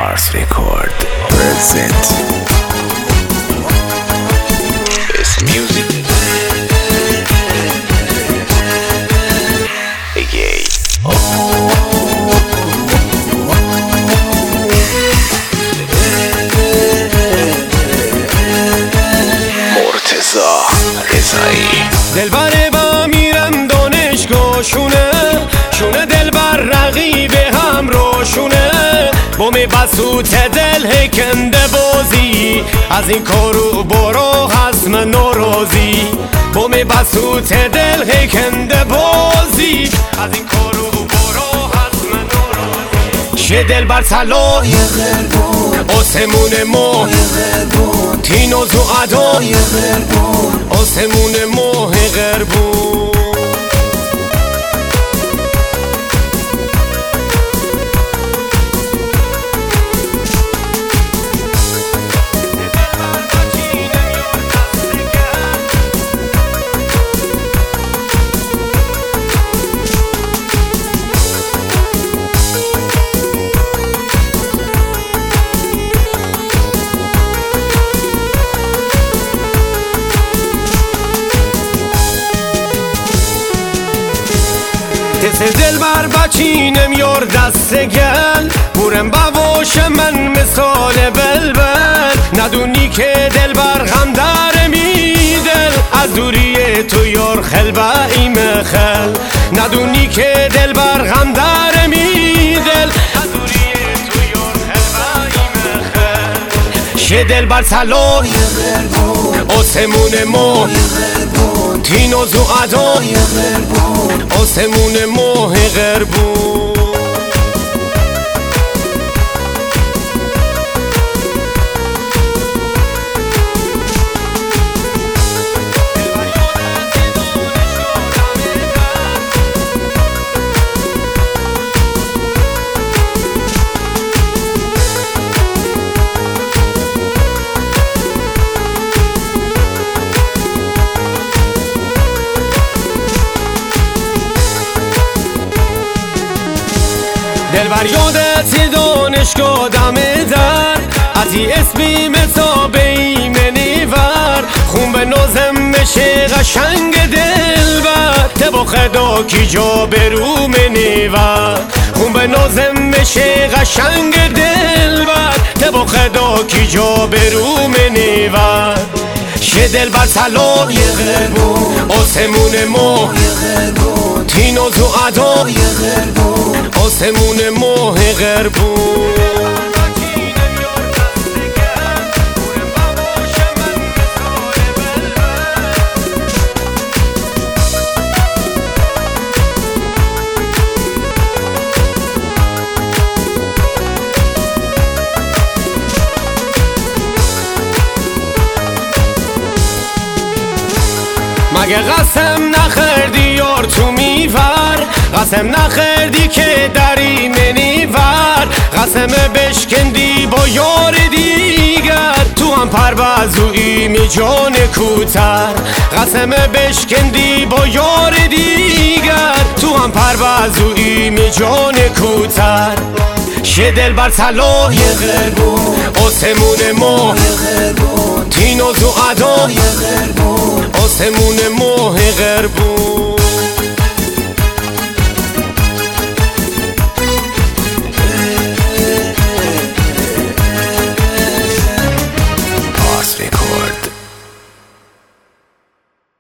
Mars Record present It's music مرتضی رضایی. دلبر با میرم دانشگاه شونه دلبر رقیب هم روشونه بومی بسوت دل هکنده بازی از این کارو برو هست من ناراضی بومی بسوت دل هکنده بازی از این کارو برو هست من ناراضی شه دلبر طلا آسمون ماه تینوز و عدا آسمون ماه غربون دست دلبر بچینم یار دست گل بورم بواش من مثال بلبل ندونی که دلبر غم داره میدل از دوری تو یار خلبه ایمخل ندونی که دلبر غم داره میدل از دوری تو یار خلبه ایمخل شه دلبر طلا آسمون ماه تینوز و عدا آسمون ماه غربون دلبر یادت دانشگاه دم در ازی اسمی مثاب ایمنیور خون به نازم مشه قشنگ دلبر تبا خدا کی جا برو منیور خون به نازم مشه قشنگ دلبر تبا خدا کی جا برو منیور شه دلبر طلا آسمون ماه تینوز و عدا آسمون ماه غربون مگه قسم نخردی یار تو میور قسم نخردی که دری منیور قسم بشکندی با یار دیگر تو هم پروازویی می جان کوتر قسم بشکندی با یار دیگر تو هم پروازویی می جان کوتر شه دلبر طلا آسمون ماه تینوز و عدا آسمون ماه غربون